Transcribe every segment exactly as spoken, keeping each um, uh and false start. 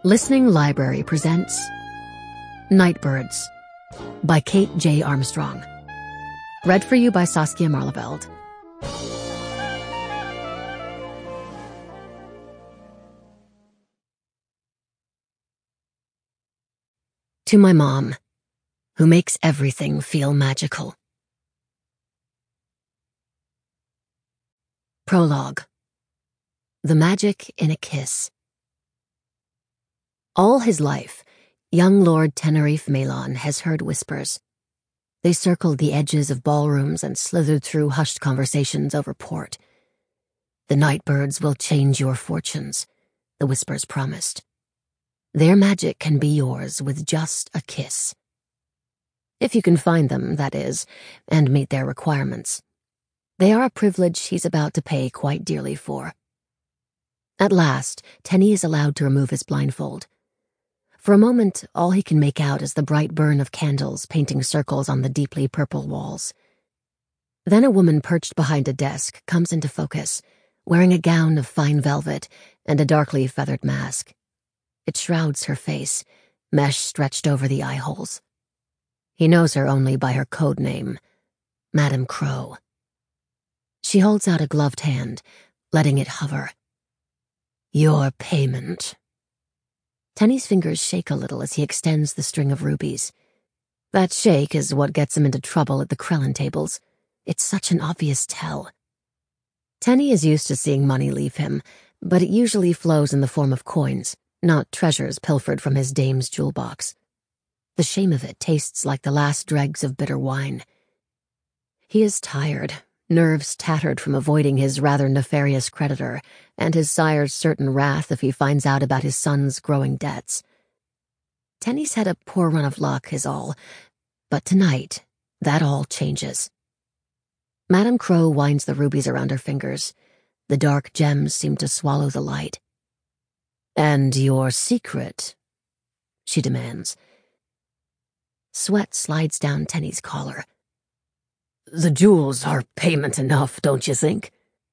Listening Library presents Nightbirds by Kate J. Armstrong. Read for you by Saskia Marleveld. To my mom, who makes everything feel magical. Prologue. The Magic in a Kiss. All his life, young Lord Tenerife Malon has heard whispers. They circled the edges of ballrooms and slithered through hushed conversations over port. The Nightbirds will change your fortunes, the whispers promised. Their magic can be yours with just a kiss. If you can find them, that is, and meet their requirements. They are a privilege he's about to pay quite dearly for. At last, Tenny is allowed to remove his blindfold. For a moment, all he can make out is the bright burn of candles painting circles on the deeply purple walls. Then a woman perched behind a desk comes into focus, wearing a gown of fine velvet and a darkly feathered mask. It shrouds her face, mesh stretched over the eye holes. He knows her only by her code name, Madame Crow. She holds out a gloved hand, letting it hover. Your payment. Tenny's fingers shake a little as he extends the string of rubies. That shake is what gets him into trouble at the Krellin tables. It's such an obvious tell. Tenny is used to seeing money leave him, but it usually flows in the form of coins, not treasures pilfered from his dame's jewel box. The shame of it tastes like the last dregs of bitter wine. He is tired, nerves tattered from avoiding his rather nefarious creditor, and his sire's certain wrath if he finds out about his son's growing debts. Tenny's had a poor run of luck is all, but tonight, that all changes. Madame Crow winds the rubies around her fingers. The dark gems seem to swallow the light. And your secret? She demands. Sweat slides down Tenny's collar. The jewels are payment enough, don't you think?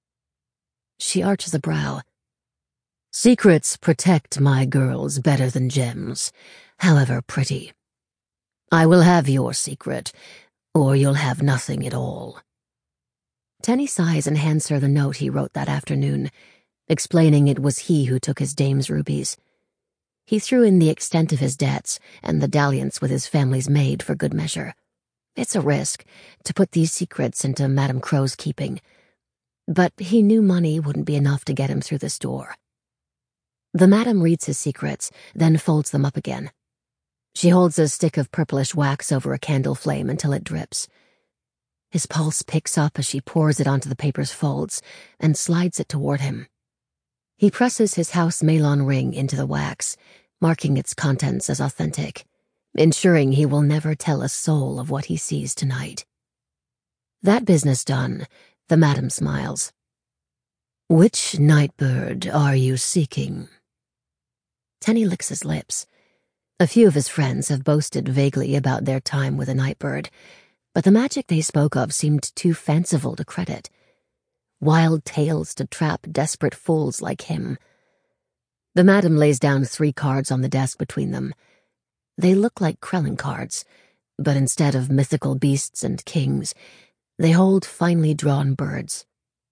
She arches a brow. Secrets protect my girls better than gems, however pretty. I will have your secret, or you'll have nothing at all. Tenny sighs and hands her the note he wrote that afternoon, explaining it was he who took his dame's rubies. He threw in the extent of his debts and the dalliance with his family's maid for good measure. It's a risk to put these secrets into Madame Crow's keeping, but he knew money wouldn't be enough to get him through this door. The madam reads his secrets, then folds them up again. She holds a stick of purplish wax over a candle flame until it drips. His pulse picks up as she pours it onto the paper's folds and slides it toward him. He presses his house Malon ring into the wax, marking its contents as authentic, ensuring he will never tell a soul of what he sees tonight. That business done, the madam smiles. Which nightbird are you seeking? Tenny licks his lips. A few of his friends have boasted vaguely about their time with a nightbird, but the magic they spoke of seemed too fanciful to credit. Wild tales to trap desperate fools like him. The madam lays down three cards on the desk between them. They look like Krellin cards, but instead of mythical beasts and kings, they hold finely drawn birds.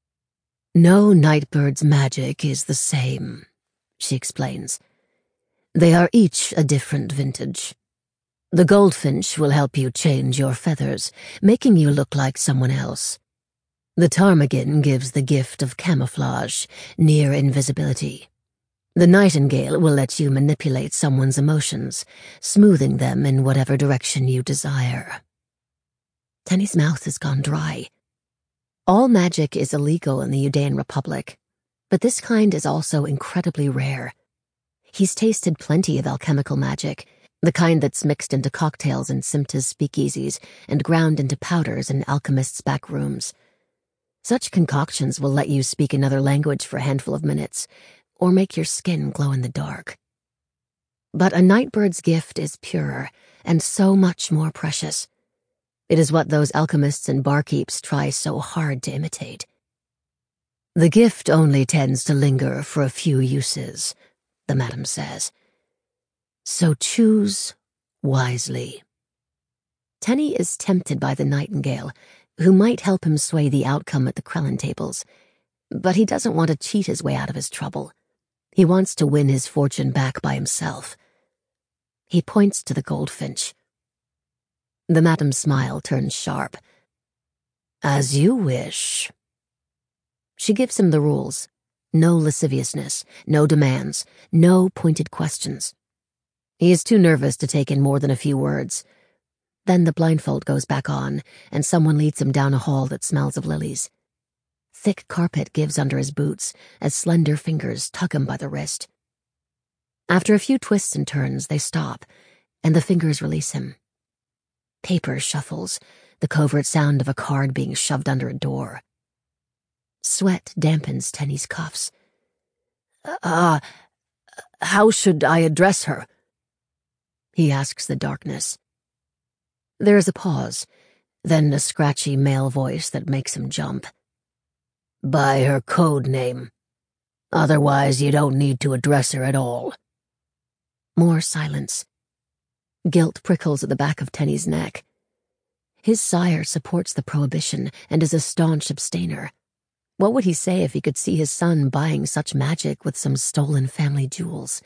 No nightbird's magic is the same, she explains. They are each a different vintage. The goldfinch will help you change your feathers, making you look like someone else. The ptarmigan gives the gift of camouflage, near invisibility. The nightingale will let you manipulate someone's emotions, smoothing them in whatever direction you desire. Tenny's mouth has gone dry. All magic is illegal in the Udaean Republic, but this kind is also incredibly rare. He's tasted plenty of alchemical magic, the kind that's mixed into cocktails in Simta's speakeasies and ground into powders in alchemists' back rooms. Such concoctions will let you speak another language for a handful of minutes, or make your skin glow in the dark. But a nightbird's gift is purer and so much more precious. It is what those alchemists and barkeeps try so hard to imitate. The gift only tends to linger for a few uses, the madam says. So choose wisely. Tenny is tempted by the nightingale, who might help him sway the outcome at the Krellin tables, but he doesn't want to cheat his way out of his trouble. He wants to win his fortune back by himself. He points to the goldfinch. The madam's smile turns sharp. As you wish. She gives him the rules. No lasciviousness, no demands, no pointed questions. He is too nervous to take in more than a few words. Then the blindfold goes back on, and someone leads him down a hall that smells of lilies. Thick carpet gives under his boots as slender fingers tug him by the wrist. After a few twists and turns, they stop, and the fingers release him. Paper shuffles, the covert sound of a card being shoved under a door. Sweat dampens Tenny's cuffs. Ah, uh, how should I address her? He asks the darkness. There is a pause, then a scratchy male voice that makes him jump. By her code name. Otherwise, you don't need to address her at all. More silence. Guilt prickles at the back of Tenny's neck. His sire supports the prohibition and is a staunch abstainer. What would he say if he could see his son buying such magic with some stolen family jewels?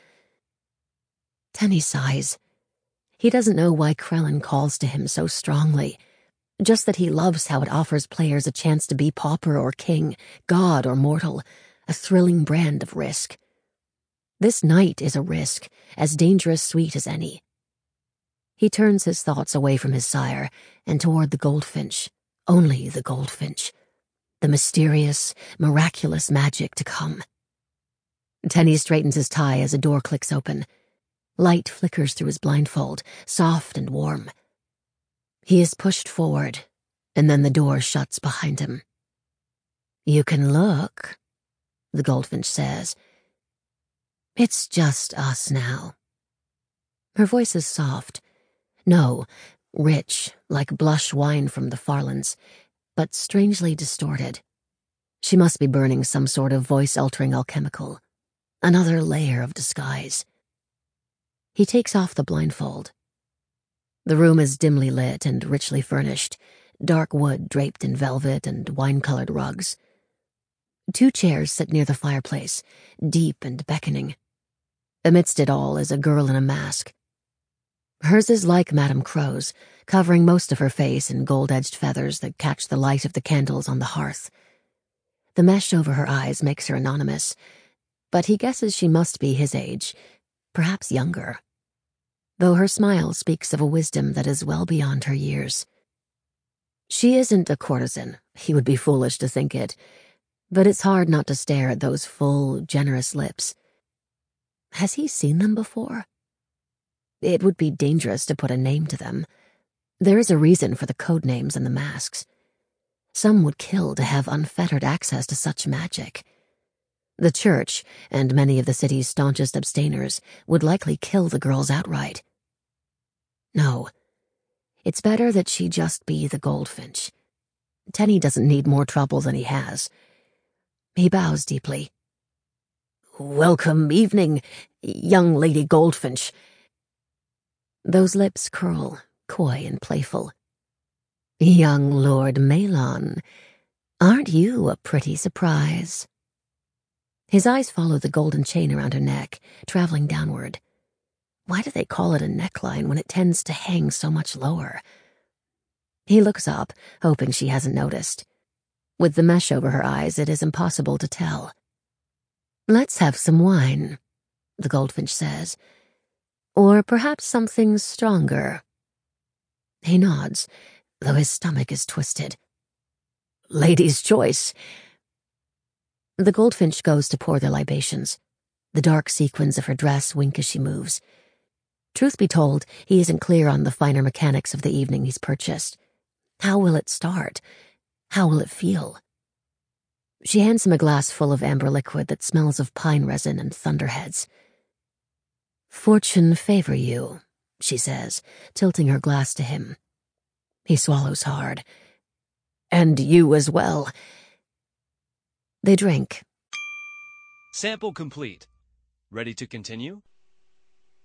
Tenny sighs. He doesn't know why Krellin calls to him so strongly, just that he loves how it offers players a chance to be pauper or king, god or mortal, a thrilling brand of risk. This night is a risk, as dangerous sweet as any. He turns his thoughts away from his sire and toward the goldfinch, only the goldfinch, the mysterious, miraculous magic to come. Tenny straightens his tie as a door clicks open. Light flickers through his blindfold, soft and warm. He is pushed forward, and then the door shuts behind him. You can look, the goldfinch says. It's just us now. Her voice is soft. No, rich, like blush wine from the Farlands, but strangely distorted. She must be burning some sort of voice-altering alchemical. Another layer of disguise. He takes off the blindfold. The room is dimly lit and richly furnished, dark wood draped in velvet and wine-colored rugs. Two chairs sit near the fireplace, deep and beckoning. Amidst it all is a girl in a mask. Hers is like Madame Crow's, covering most of her face in gold-edged feathers that catch the light of the candles on the hearth. The mesh over her eyes makes her anonymous, but he guesses she must be his age, perhaps younger, though her smile speaks of a wisdom that is well beyond her years. She isn't a courtesan, he would be foolish to think it, but it's hard not to stare at those full, generous lips. Has he seen them before? It would be dangerous to put a name to them. There is a reason for the code names and the masks. Some would kill to have unfettered access to such magic. The church, and many of the city's staunchest abstainers, would likely kill the girls outright. No, it's better that she just be the goldfinch. Tenny doesn't need more trouble than he has. He bows deeply. Welcome evening, young Lady Goldfinch. Those lips curl, coy and playful. Young Lord Maelon, aren't you a pretty surprise? His eyes follow the golden chain around her neck, traveling downward. Why do they call it a neckline when it tends to hang so much lower? He looks up, hoping she hasn't noticed. With the mesh over her eyes, it is impossible to tell. Let's have some wine, the goldfinch says. Or perhaps something stronger. He nods, though his stomach is twisted. Lady's choice. The goldfinch goes to pour their libations. The dark sequins of her dress wink as she moves. Truth be told, he isn't clear on the finer mechanics of the evening he's purchased. How will it start? How will it feel? She hands him a glass full of amber liquid that smells of pine resin and thunderheads. Fortune favor you, she says, tilting her glass to him. He swallows hard. And you as well. They drink. Sample complete. Ready to continue?